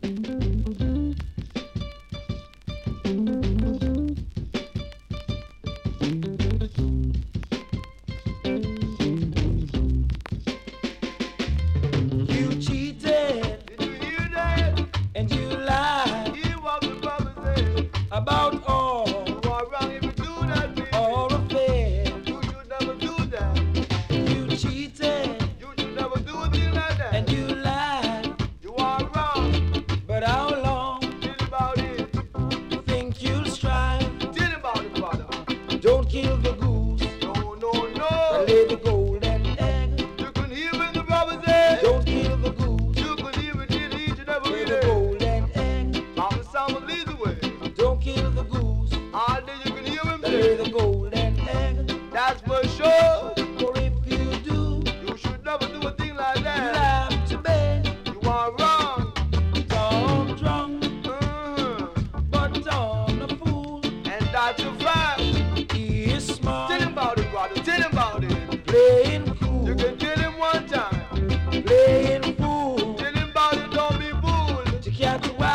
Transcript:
You cheated. Did you hear that? And you lied. Hear what the brother said. About all. You are wrong if you do that, baby. All affair. You should never do that. You cheated. You should never do a thing like that. And you lied. You are wrong. But how long Tell about it. you think you'll strive? Tell about it, brother. Don't kill the goose. No, no, But no. lay the golden egg. You can hear when the brother said. Don't kill the goose. You can hear it till each and every Lay the day. golden egg. Mama Sama leads the way. Don't kill the goose. All day you can hear him But lay the say. golden egg. That's for sure. For if you do, You should never do a thing like you'll that. have to beg. You are wrong. Tom drunk, Mhm. but Tom a fool. And that's a fact. He is smart, Tell him about it, brother. Tell him about it. playing cool, You can tell him one time. playing fool. Tell him about it, don't be fooled. To catch a